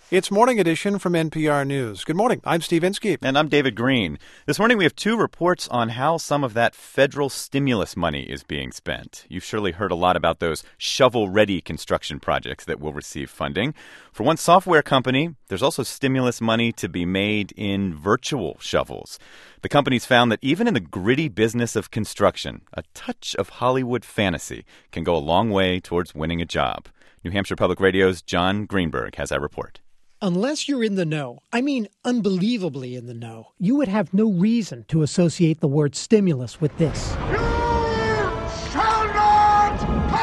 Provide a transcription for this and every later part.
It's Morning Edition from NPR News. Good morning. I'm Steve Inskeep. And I'm David Green. This morning we have two reports on how some of that federal stimulus money is being spent. You've surely heard a lot about those shovel-ready construction projects that will receive funding. For one software company, there's also stimulus money to be made in virtual shovels. The company's found that even in the gritty business of construction, a touch of Hollywood fantasy can go a long way towards winning a job. New Hampshire Public Radio's John Greenberg has our report. Unless you're in the know, I mean unbelievably in the know, you would have no reason to associate the word stimulus with this. You shall not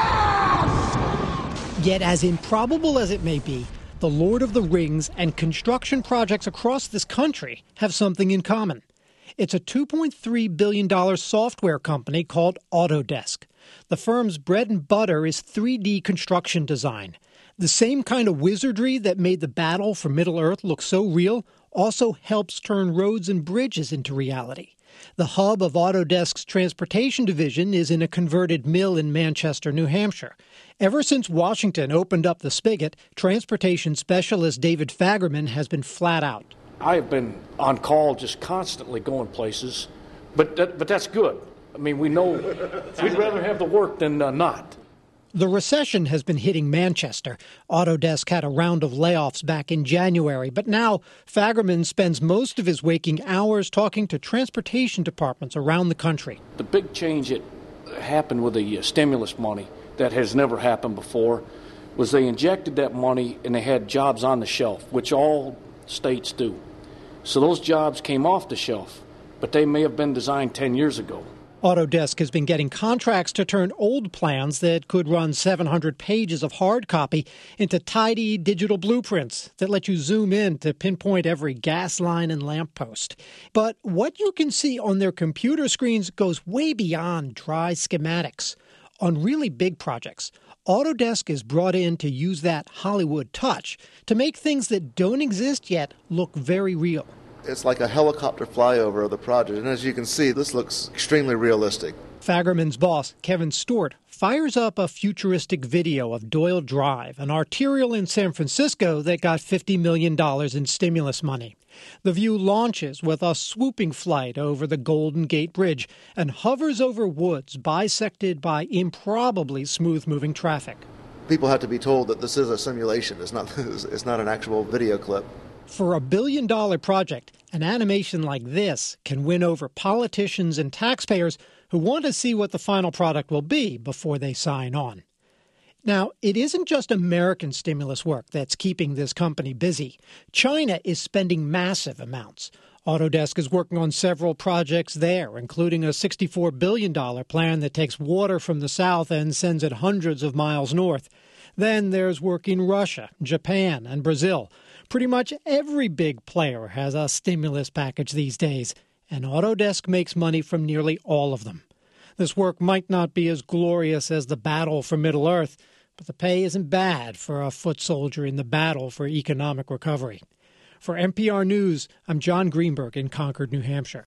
pass! Yet as improbable as it may be, the Lord of the Rings and construction projects across this country have something in common. It's a $2.3 billion software company called Autodesk. The firm's bread and butter is 3D construction design. The same kind of wizardry that made the battle for Middle-earth look so real also helps turn roads and bridges into reality. The hub of Autodesk's transportation division is in a converted mill in Manchester, New Hampshire. Ever since Washington opened up the spigot, transportation specialist David Fagerman has been flat out. I have been on call just constantly going places, but that's good. I mean, we know we'd rather have the work than not. The recession has been hitting Manchester. Autodesk had a round of layoffs back in January, but now Fagerman spends most of his waking hours talking to transportation departments around the country. The big change that happened with the stimulus money that has never happened before was they injected that money and they had jobs on the shelf, which all states do. So those jobs came off the shelf, but they may have been designed 10 years ago. Autodesk has been getting contracts to turn old plans that could run 700 pages of hard copy into tidy digital blueprints that let you zoom in to pinpoint every gas line and lamppost. But what you can see on their computer screens goes way beyond dry schematics. On really big projects, Autodesk is brought in to use that Hollywood touch to make things that don't exist yet look very real. It's like a helicopter flyover of the project, and as you can see, this looks extremely realistic. Fagerman's boss, Kevin Stewart, fires up a futuristic video of Doyle Drive, an arterial in San Francisco that got $50 million in stimulus money. The view launches with a swooping flight over the Golden Gate Bridge and hovers over woods bisected by improbably smooth-moving traffic. People have to be told that this is a simulation. It's not an actual video clip. For a billion-dollar project, an animation like this can win over politicians and taxpayers who want to see what the final product will be before they sign on. Now, it isn't just American stimulus work that's keeping this company busy. China is spending massive amounts. Autodesk is working on several projects there, including a $64 billion plan that takes water from the south and sends it hundreds of miles north. Then there's work in Russia, Japan, and Brazil. Pretty much every big player has a stimulus package these days, and Autodesk makes money from nearly all of them. This work might not be as glorious as the battle for Middle-earth, but the pay isn't bad for a foot soldier in the battle for economic recovery. For NPR News, I'm John Greenberg in Concord, New Hampshire.